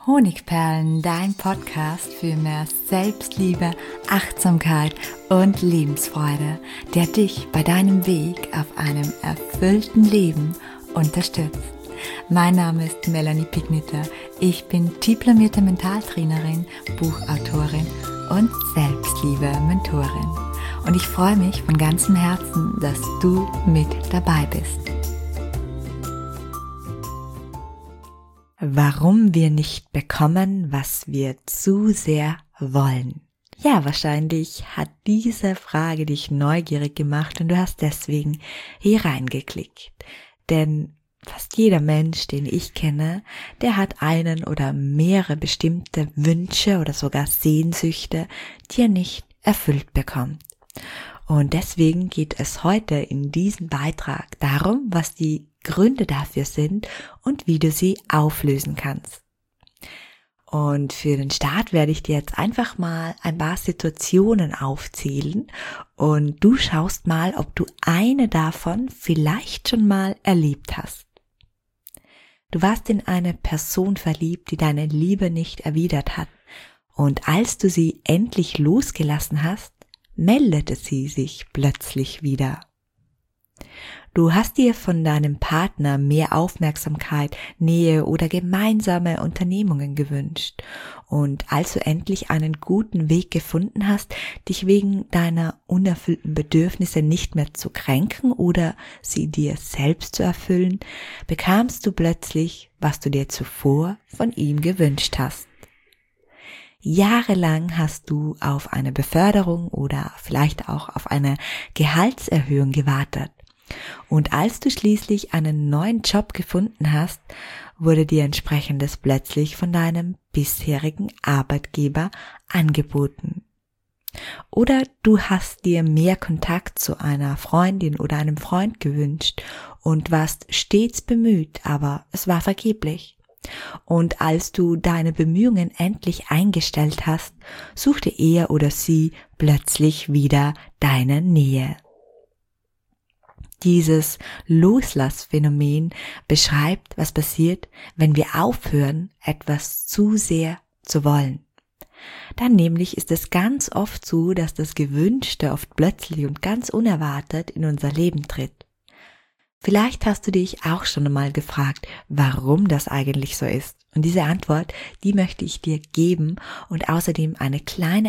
Honigperlen, dein Podcast für mehr Selbstliebe, Achtsamkeit und Lebensfreude, der dich bei deinem Weg auf einem erfüllten Leben unterstützt. Mein Name ist Melanie Pigniter. Ich bin diplomierte Mentaltrainerin, Buchautorin und Selbstliebe-Mentorin. Und ich freue mich von ganzem Herzen, dass du mit dabei bist. Warum wir nicht bekommen, was wir zu sehr wollen. Ja, wahrscheinlich hat diese Frage dich neugierig gemacht und du hast deswegen hier reingeklickt. Denn fast jeder Mensch, den ich kenne, der hat einen oder mehrere bestimmte Wünsche oder sogar Sehnsüchte, die er nicht erfüllt bekommt. Und deswegen geht es heute in diesem Beitrag darum, was die Gründe dafür sind und wie du sie auflösen kannst. Und für den Start werde ich dir jetzt einfach mal ein paar Situationen aufzählen und du schaust mal, ob du eine davon vielleicht schon mal erlebt hast. Du warst in eine Person verliebt, die deine Liebe nicht erwidert hat, und als du sie endlich losgelassen hast, meldete sie sich plötzlich wieder. Du hast dir von deinem Partner mehr Aufmerksamkeit, Nähe oder gemeinsame Unternehmungen gewünscht. Und als du endlich einen guten Weg gefunden hast, dich wegen deiner unerfüllten Bedürfnisse nicht mehr zu kränken oder sie dir selbst zu erfüllen, bekamst du plötzlich, was du dir zuvor von ihm gewünscht hast. Jahrelang hast du auf eine Beförderung oder vielleicht auch auf eine Gehaltserhöhung gewartet. Und als du schließlich einen neuen Job gefunden hast, wurde dir entsprechendes plötzlich von deinem bisherigen Arbeitgeber angeboten. Oder du hast dir mehr Kontakt zu einer Freundin oder einem Freund gewünscht und warst stets bemüht, aber es war vergeblich. Und als du deine Bemühungen endlich eingestellt hast, suchte er oder sie plötzlich wieder deine Nähe. Dieses Loslassphänomen beschreibt, was passiert, wenn wir aufhören, etwas zu sehr zu wollen. Dann nämlich ist es ganz oft so, dass das Gewünschte oft plötzlich und ganz unerwartet in unser Leben tritt. Vielleicht hast du dich auch schon einmal gefragt, warum das eigentlich so ist. Und diese Antwort, die möchte ich dir geben und außerdem eine kleine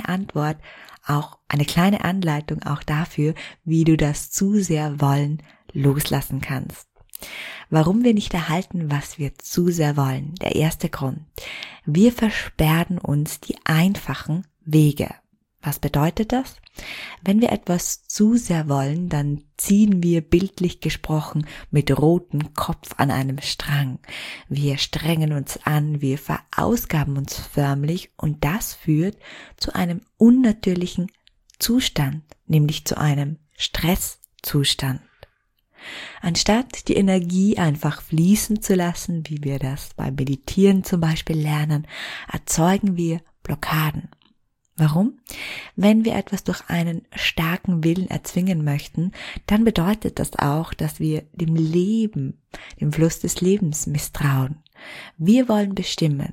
Anleitung auch dafür, wie du das zu sehr wollen loslassen kannst. Warum wir nicht erhalten, was wir zu sehr wollen? Der erste Grund. Wir versperren uns die einfachen Wege. Was bedeutet das? Wenn wir etwas zu sehr wollen, dann ziehen wir bildlich gesprochen mit rotem Kopf an einem Strang. Wir strengen uns an, wir verausgaben uns förmlich und das führt zu einem unnatürlichen Zustand, nämlich zu einem Stresszustand. Anstatt die Energie einfach fließen zu lassen, wie wir das beim Meditieren zum Beispiel lernen, erzeugen wir Blockaden. Warum? Wenn wir etwas durch einen starken Willen erzwingen möchten, dann bedeutet das auch, dass wir dem Leben, dem Fluss des Lebens misstrauen. Wir wollen bestimmen,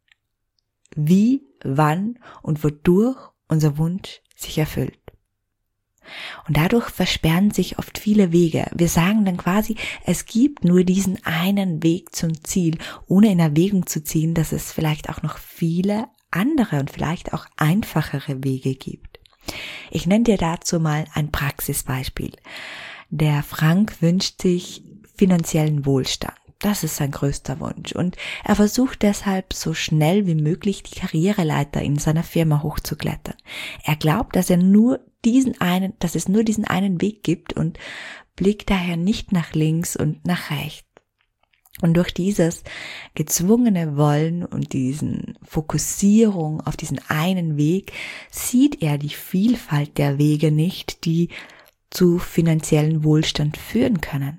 wie, wann und wodurch unser Wunsch sich erfüllt. Und dadurch versperren sich oft viele Wege. Wir sagen dann quasi, es gibt nur diesen einen Weg zum Ziel, ohne in Erwägung zu ziehen, dass es vielleicht auch noch viele andere und vielleicht auch einfachere Wege gibt. Ich nenne dir dazu mal ein Praxisbeispiel. Der Frank wünscht sich finanziellen Wohlstand. Das ist sein größter Wunsch und er versucht deshalb so schnell wie möglich die Karriereleiter in seiner Firma hochzuklettern. Er glaubt, dass es nur diesen einen Weg gibt und blickt daher nicht nach links und nach rechts. Und durch dieses gezwungene Wollen und diesen Fokussierung auf diesen einen Weg sieht er die Vielfalt der Wege nicht, die zu finanziellen Wohlstand führen können.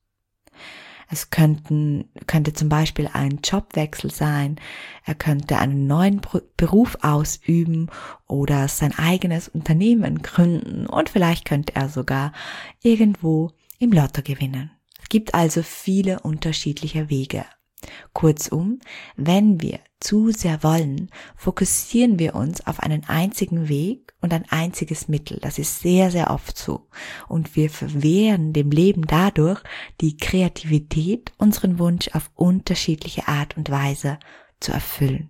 Es könnte zum Beispiel ein Jobwechsel sein, er könnte einen neuen Beruf ausüben oder sein eigenes Unternehmen gründen und vielleicht könnte er sogar irgendwo im Lotto gewinnen. Es gibt also viele unterschiedliche Wege. Kurzum, wenn wir zu sehr wollen, fokussieren wir uns auf einen einzigen Weg und ein einziges Mittel. Das ist sehr, sehr oft so. Und wir verwehren dem Leben dadurch die Kreativität, unseren Wunsch auf unterschiedliche Art und Weise zu erfüllen.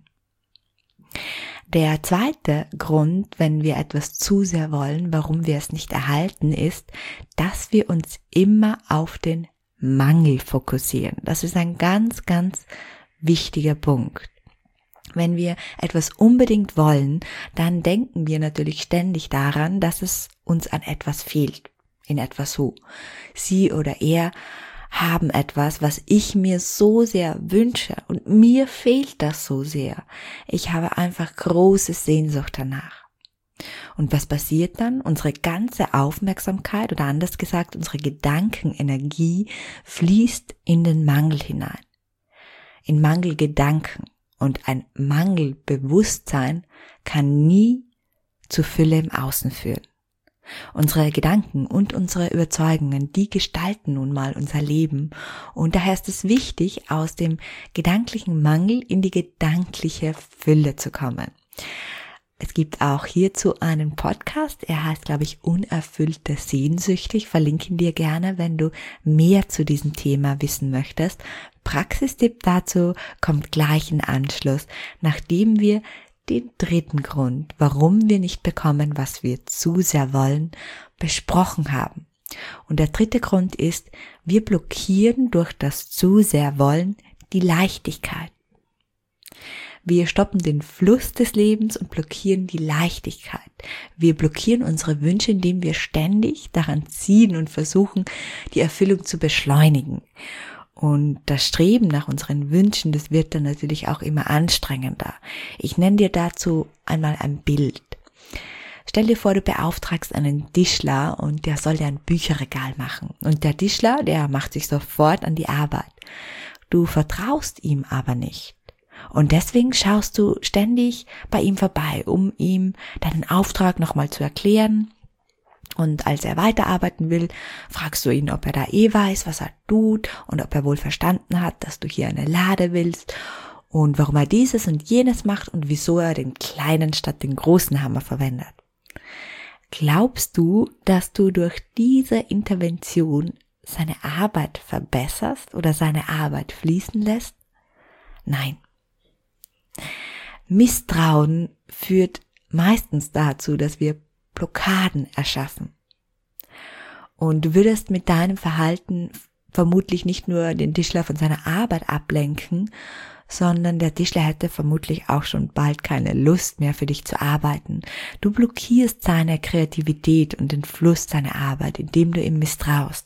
Der zweite Grund, wenn wir etwas zu sehr wollen, warum wir es nicht erhalten, ist, dass wir uns immer auf den Mangel fokussieren. Das ist ein ganz, ganz wichtiger Punkt. Wenn wir etwas unbedingt wollen, dann denken wir natürlich ständig daran, dass es uns an etwas fehlt. In etwas so. Sie oder er haben etwas, was ich mir so sehr wünsche und mir fehlt das so sehr. Ich habe einfach große Sehnsucht danach. Und was passiert dann? Unsere ganze Aufmerksamkeit oder anders gesagt, unsere Gedankenenergie fließt in den Mangel hinein. In Mangelgedanken. Und ein Mangelbewusstsein kann nie zu Fülle im Außen führen. Unsere Gedanken und unsere Überzeugungen, die gestalten nun mal unser Leben. Und daher ist es wichtig, aus dem gedanklichen Mangel in die gedankliche Fülle zu kommen. Es gibt auch hierzu einen Podcast, er heißt, glaube ich, Unerfüllte Sehnsüchte. Ich verlinke ihn dir gerne, wenn du mehr zu diesem Thema wissen möchtest. Praxistipp dazu kommt gleich in Anschluss, nachdem wir den dritten Grund, warum wir nicht bekommen, was wir zu sehr wollen, besprochen haben. Und der dritte Grund ist, wir blockieren durch das zu sehr wollen die Leichtigkeit. Wir stoppen den Fluss des Lebens und blockieren die Leichtigkeit. Wir blockieren unsere Wünsche, indem wir ständig daran ziehen und versuchen, die Erfüllung zu beschleunigen. Und das Streben nach unseren Wünschen, das wird dann natürlich auch immer anstrengender. Ich nenne dir dazu einmal ein Bild. Stell dir vor, du beauftragst einen Tischler und der soll dir ein Bücherregal machen. Und der Tischler, der macht sich sofort an die Arbeit. Du vertraust ihm aber nicht. Und deswegen schaust du ständig bei ihm vorbei, um ihm deinen Auftrag nochmal zu erklären. Und als er weiterarbeiten will, fragst du ihn, ob er da weiß, was er tut und ob er wohl verstanden hat, dass du hier eine Lade willst und warum er dieses und jenes macht und wieso er den kleinen statt den großen Hammer verwendet. Glaubst du, dass du durch diese Intervention seine Arbeit verbesserst oder seine Arbeit fließen lässt? Nein. Misstrauen führt meistens dazu, dass wir Blockaden erschaffen. Und du würdest mit deinem Verhalten vermutlich nicht nur den Tischler von seiner Arbeit ablenken, sondern der Tischler hätte vermutlich auch schon bald keine Lust mehr für dich zu arbeiten. Du blockierst seine Kreativität und den Fluss seiner Arbeit, indem du ihm misstraust.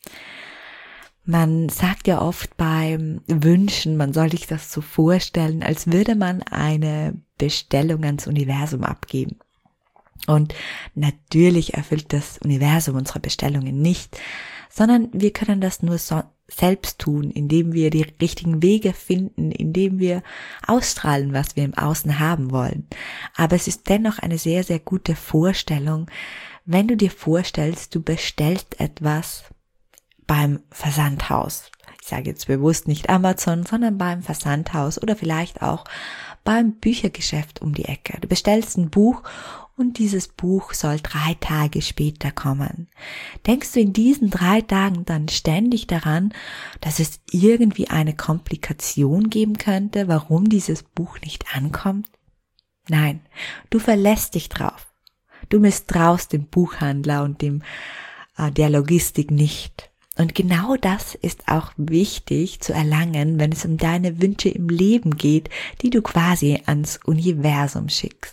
Man sagt ja oft beim Wünschen, man soll sich das so vorstellen, als würde man eine Bestellung ans Universum abgeben. Und natürlich erfüllt das Universum unsere Bestellungen nicht, sondern wir können das nur selbst tun, indem wir die richtigen Wege finden, indem wir ausstrahlen, was wir im Außen haben wollen. Aber es ist dennoch eine sehr, sehr gute Vorstellung, wenn du dir vorstellst, du bestellst etwas beim Versandhaus. Ich sage jetzt bewusst nicht Amazon, sondern beim Versandhaus oder vielleicht auch beim Büchergeschäft um die Ecke. Du bestellst ein Buch und dieses Buch soll 3 Tage später kommen. Denkst du in diesen 3 Tagen dann ständig daran, dass es irgendwie eine Komplikation geben könnte, warum dieses Buch nicht ankommt? Nein, du verlässt dich drauf. Du misstraust dem Buchhandler und der Logistik nicht. Und genau das ist auch wichtig zu erlangen, wenn es um deine Wünsche im Leben geht, die du quasi ans Universum schickst.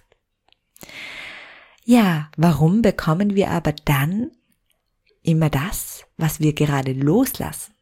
Ja, warum bekommen wir aber dann immer das, was wir gerade loslassen?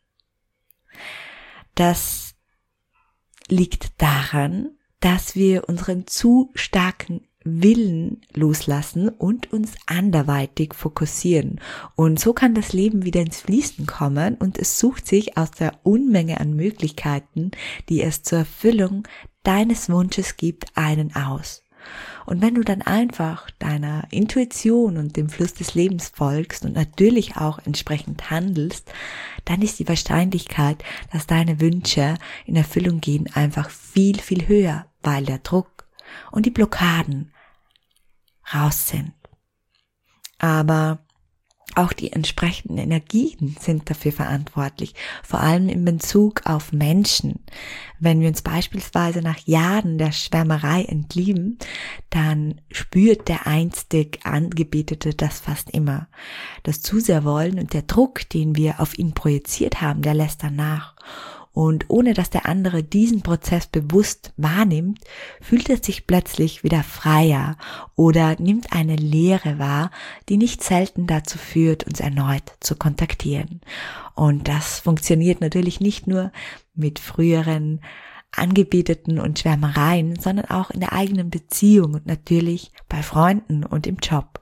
Das liegt daran, dass wir unseren zu starken Willen loslassen und uns anderweitig fokussieren. Und so kann das Leben wieder ins Fließen kommen und es sucht sich aus der Unmenge an Möglichkeiten, die es zur Erfüllung deines Wunsches gibt, einen aus. Und wenn du dann einfach deiner Intuition und dem Fluss des Lebens folgst und natürlich auch entsprechend handelst, dann ist die Wahrscheinlichkeit, dass deine Wünsche in Erfüllung gehen, einfach viel, viel höher, weil der Druck und die Blockaden raus sind. Aber auch die entsprechenden Energien sind dafür verantwortlich, vor allem in Bezug auf Menschen. Wenn wir uns beispielsweise nach Jahren der Schwärmerei entlieben, dann spürt der einstig Angebetete das fast immer. Das zu sehr wollen und der Druck, den wir auf ihn projiziert haben, der lässt dann nach. Und ohne dass der andere diesen Prozess bewusst wahrnimmt, fühlt er sich plötzlich wieder freier oder nimmt eine Leere wahr, die nicht selten dazu führt, uns erneut zu kontaktieren. Und das funktioniert natürlich nicht nur mit früheren Angebeteten und Schwärmereien, sondern auch in der eigenen Beziehung und natürlich bei Freunden und im Job.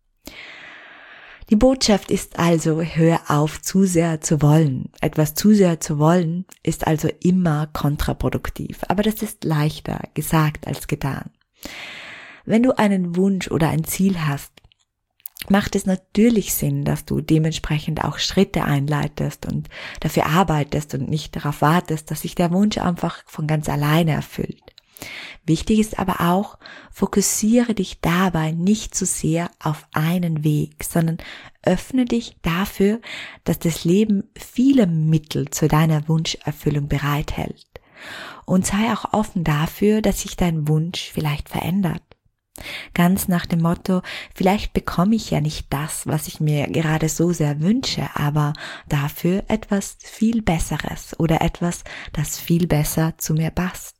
Die Botschaft ist also, hör auf, zu sehr zu wollen. Etwas zu sehr zu wollen ist also immer kontraproduktiv, aber das ist leichter gesagt als getan. Wenn du einen Wunsch oder ein Ziel hast, macht es natürlich Sinn, dass du dementsprechend auch Schritte einleitest und dafür arbeitest und nicht darauf wartest, dass sich der Wunsch einfach von ganz alleine erfüllt. Wichtig ist aber auch, fokussiere dich dabei nicht zu sehr auf einen Weg, sondern öffne dich dafür, dass das Leben viele Mittel zu deiner Wunscherfüllung bereithält. Und sei auch offen dafür, dass sich dein Wunsch vielleicht verändert. Ganz nach dem Motto, vielleicht bekomme ich ja nicht das, was ich mir gerade so sehr wünsche, aber dafür etwas viel Besseres oder etwas, das viel besser zu mir passt.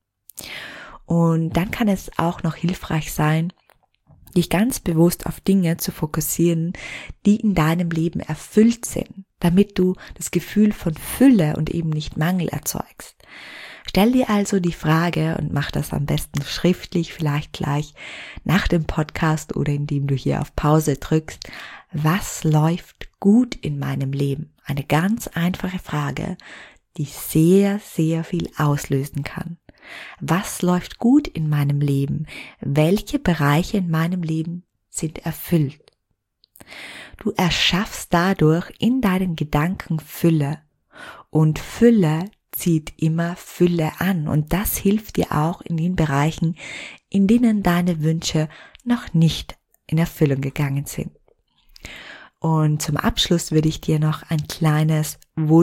Und dann kann es auch noch hilfreich sein, dich ganz bewusst auf Dinge zu fokussieren, die in deinem Leben erfüllt sind, damit du das Gefühl von Fülle und eben nicht Mangel erzeugst. Stell dir also die Frage und mach das am besten schriftlich, vielleicht gleich nach dem Podcast oder indem du hier auf Pause drückst. Was läuft gut in meinem Leben? Eine ganz einfache Frage, die sehr, sehr viel auslösen kann. Was läuft gut in meinem Leben? Welche Bereiche in meinem Leben sind erfüllt? Du erschaffst dadurch in deinen Gedanken Fülle und Fülle zieht immer Fülle an und das hilft dir auch in den Bereichen, in denen deine Wünsche noch nicht in Erfüllung gegangen sind. Und zum Abschluss würde ich dir noch ein kleines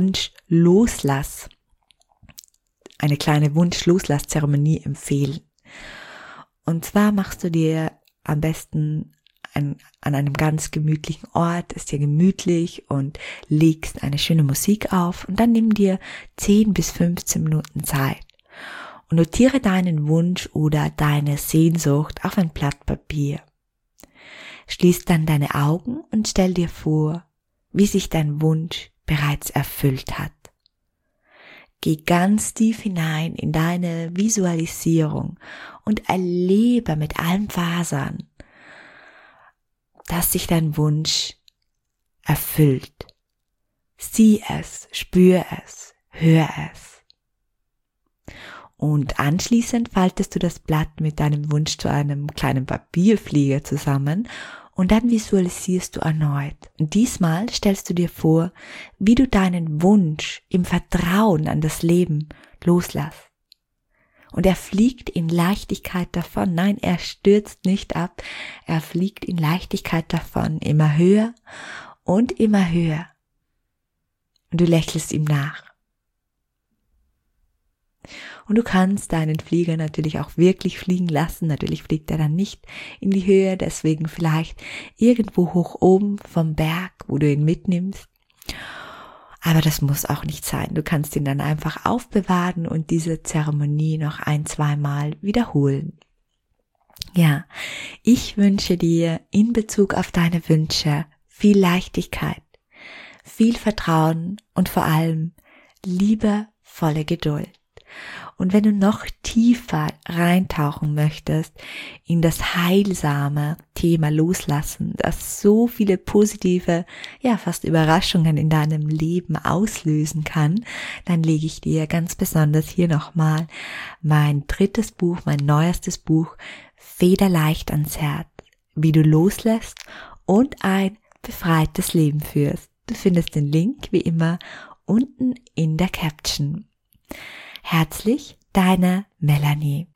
eine kleine Wunschloslass-Zeremonie empfehlen. Und zwar machst du dir am besten an einem ganz gemütlichen Ort, ist dir gemütlich und legst eine schöne Musik auf und dann nimm dir 10 bis 15 Minuten Zeit und notiere deinen Wunsch oder deine Sehnsucht auf ein Blatt Papier. Schließ dann deine Augen und stell dir vor, wie sich dein Wunsch bereits erfüllt hat. Geh ganz tief hinein in deine Visualisierung und erlebe mit allen Fasern, dass sich dein Wunsch erfüllt. Sieh es, spür es, hör es. Und anschließend faltest du das Blatt mit deinem Wunsch zu einem kleinen Papierflieger zusammen und dann visualisierst du erneut. Und diesmal stellst du dir vor, wie du deinen Wunsch im Vertrauen an das Leben loslässt. Und er fliegt in Leichtigkeit davon. Nein, er stürzt nicht ab. Er fliegt in Leichtigkeit davon. Immer höher und immer höher. Und du lächelst ihm nach. Und du kannst deinen Flieger natürlich auch wirklich fliegen lassen. Natürlich fliegt er dann nicht in die Höhe, deswegen vielleicht irgendwo hoch oben vom Berg, wo du ihn mitnimmst. Aber das muss auch nicht sein. Du kannst ihn dann einfach aufbewahren und diese Zeremonie noch 1-2 Mal wiederholen. Ja, ich wünsche dir in Bezug auf deine Wünsche viel Leichtigkeit, viel Vertrauen und vor allem liebevolle Geduld. Und wenn du noch tiefer reintauchen möchtest in das heilsame Thema Loslassen, das so viele positive, ja fast Überraschungen in deinem Leben auslösen kann, dann lege ich dir ganz besonders hier nochmal mein drittes Buch, mein neuestes Buch, Federleicht ans Herz, wie du loslässt und ein befreites Leben führst. Du findest den Link wie immer unten in der Caption. Herzlich, deine Melanie.